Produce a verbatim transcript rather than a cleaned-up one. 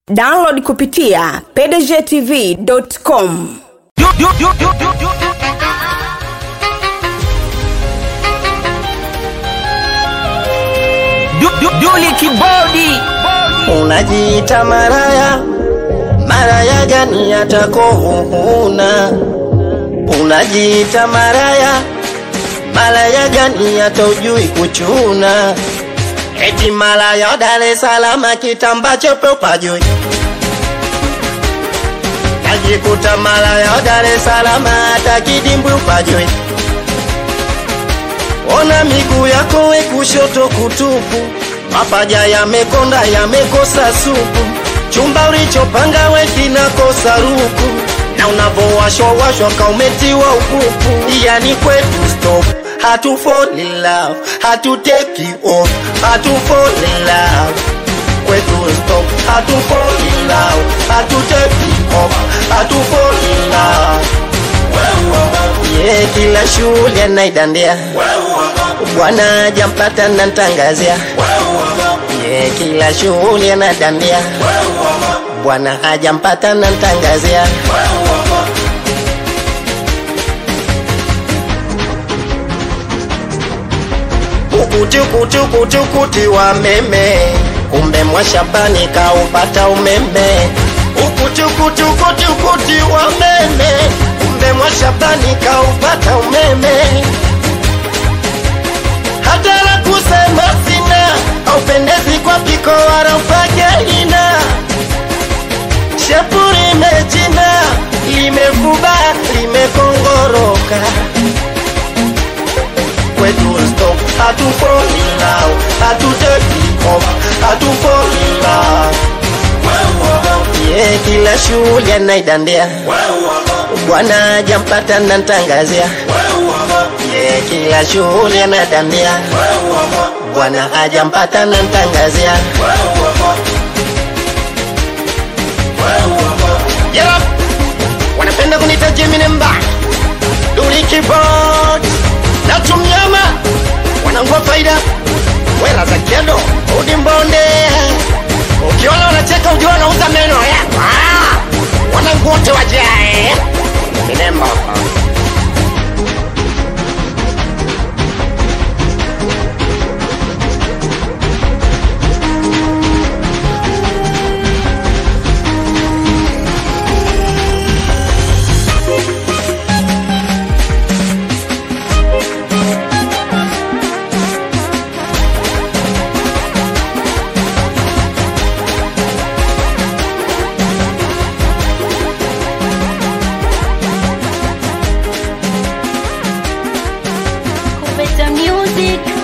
Download kupitia p d g t v dot com. Duli Kibodi. Unajiita maraya, maraya gani atakohuna? Unajiita maraya, maraya gani ataujui kuchuna? Eti malaya Dar es Salaam kitamba chope upajui. Najikuta malaya Dar es Salaam hata kidimbwi upajui. Ona miguu yako we kushoto kutupu, mapaja yamekonda yamekosa supu, chumba ulichopanga we kinakosa ruku, na unavowashwa washwa kaumetiwa upupu. Yani kwetu stop, hatu fall in love, hatu take it off, hatu fall in love. Kwetu stop, hatu fall in love, hatu take it off, hatu fall in love. Yeah, kila shule anaidandia, bwana hajampata na ntangazia. Yeah, kila shule anadandia, bwana hajampata na ntangazia. Ukutukutukutukuti wa meme, kumbe mwashabani kaupata umeme. Ukutukutukutukuti wa meme, kumbe mwashabani kaupata umeme. Hata la kusema sina, haupendezi kwa piko wala ufagelina. Shepuri mechina, limefuba, limekongoroka. Kwetu stop, hatu fall in love, hatu take it off, hatu fall in love. Yeah, kila shule anaidandia, bwana hajampata na ntangazia. Yeah, kila shule anadandia, bwana hajampata na ntangazia. Yeah, wanapenda kunita Jimmy Mba, Duli Kibodi na Tumnyama, wanangua faida, wera za kedo, udi mbonde. Ukiona wanacheka ujua wanauza meno ya wanangua wote wajae Minemba. Better music.